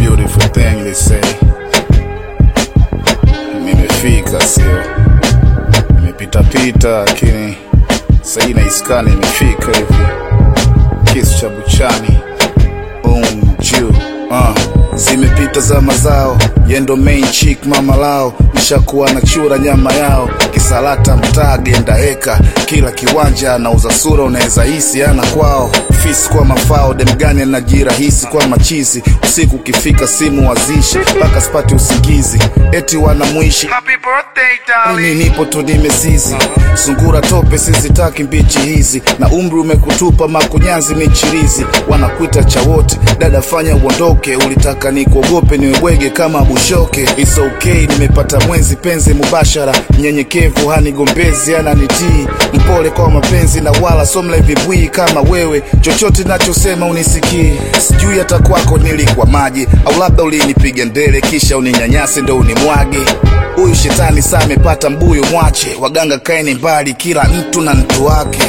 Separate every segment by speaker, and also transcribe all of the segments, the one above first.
Speaker 1: beautiful thing they say. Nimefika sio, nimepita lakini sasa inaiskani imefika hivi. Kisu cha buchani juu zimepita za mazao, yendo main chick mama lao, nishakuwa na chura nyama yao, kisalata mtage ndaheka, kila kiwanja anauza sura unaweza hisi ana kwao, fisi kwa mafao, demgani anajirahisi kwa machizi, usiku ukifika simu wazishi, mpaka spati usingizi, eti wanamwishi happy birthday darling, nipo tu nimezizi, sungura tope sizitaki mbichi hizi, na umri umekutupa makunyanzi michirizi, wanakuita cha wote, dada fanya uondoke, ulitaka nikuogope niwebwege kama bushoke, it's okay nimepata mwenzi penzi mubashara, mnyenyekevu hanigombezi ananitii, mpole kwa mapenzi na wala somla vibui kama wewe, chochote nachosema unisikii, sijui hata kwako nilikuwa maji, au labda ulinipiga ndele kisha uninyanyase ndo unimwage, huyu shetani saa amepata mbuyu mwache, waganga kaeni mbali kila mtu na mtu wake.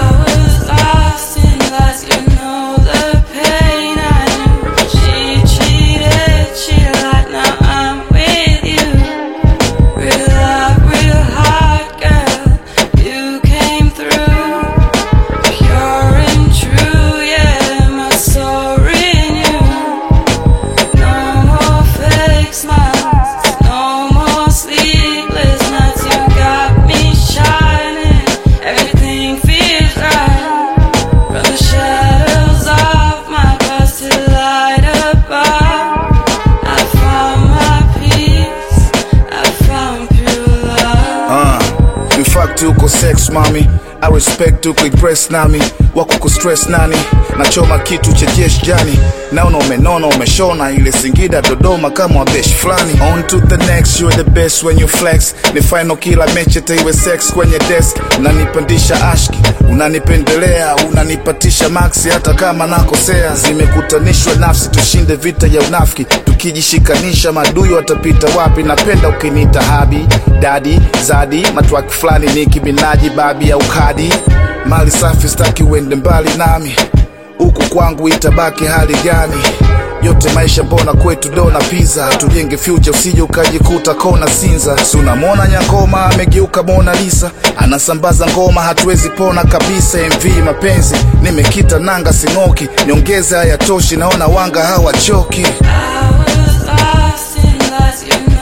Speaker 1: Tuko sex mami, I respect to press nami, wako stress nani, nachoma kitu cha jesh jani, naona umenona umeshona, ile Singida Dodoma kama wabesh flani, on to the next, you're the best when you flex, ni final kila mechi taiwe sex kwenye desk, unanipandisha ashki, unanipendelea, unanipatisha maxi hata kama nakosea, zimekutanishwa nafsi tushinde vita ya unafiki, tukijishikanisha madui watapita wapi, napenda ukiniita habi, daddy, zadi, matwaki flani Nicki Minaj, babi au kadi, mali safi staki uende mbali nami, huku kwangu itabaki hali gani, yote maisha mbona kwetu dona pizza, tujenge future usije ukajikuta kona Sinza, si unamwona Nyangoma amegeuka Mona Lisa, anasambaza ngoma hatuwezi pona kabisa, MV mapenzi nimekita nanga sinoki, niongeze hayatoshi naona wanga hawachoki.
Speaker 2: I was lost in lies, you know.